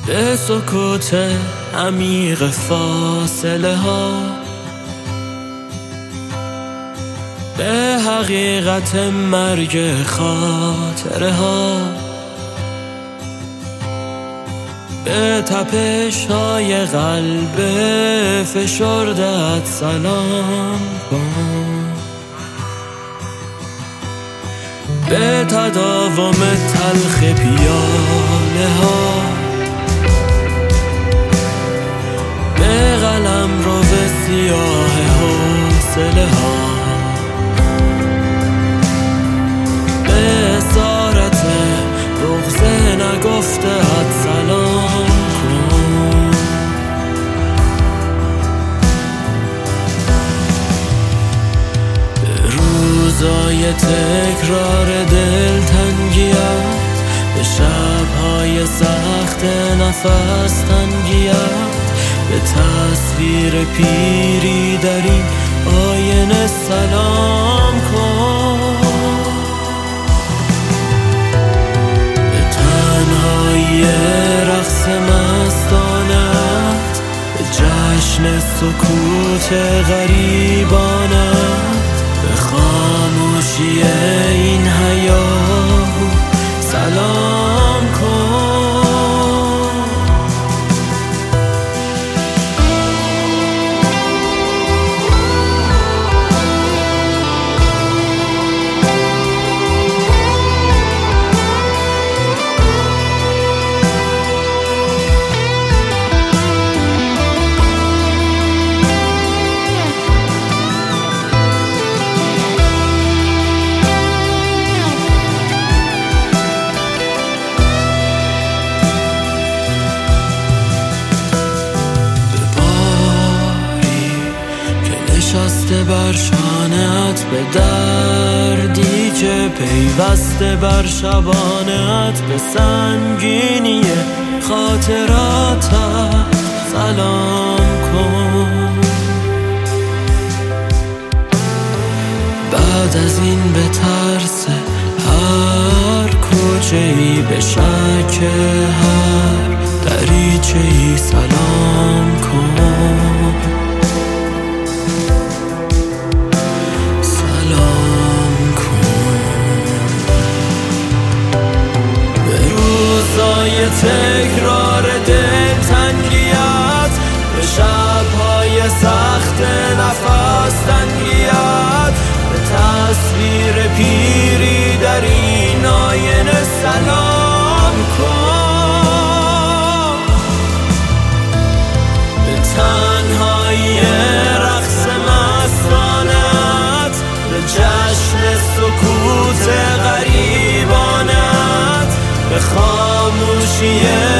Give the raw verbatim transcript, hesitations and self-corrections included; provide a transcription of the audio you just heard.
به سکوت عمیق فاصله ها، به حقیقت مرگ خاطره ها، به تپش های قلب فشردت سلام کن، به تداوم تلخ پیاله ها، به قلم رو به سیاه حوصله ها، به اسارت بغض نگفته ات سلام کن. به روزای تکرار دلتنگیت، به شبهای سخت نفس تنگیت، به تصویر پیری در این آینه سلام کن. به تنهایی رقص مستانت، به جشن سکوت غریبانت، به خاموشی این هیاهو سلام کن. نشسته بر شانت، به دردی که پیوسته بر شبانت، به سنگینی خاطراتت سلام کن. بعد از این به ترس هر کوچه‌ای، به شک هر دریچه‌ای سلام کن. تکرار دلتنگیت، به شبهای سخت نفس تنگیت، به تصویر پیری در این آینه سلام کن. به تنهایی رقص مستانت، به جشن سکوت غریبانت، به خاموشی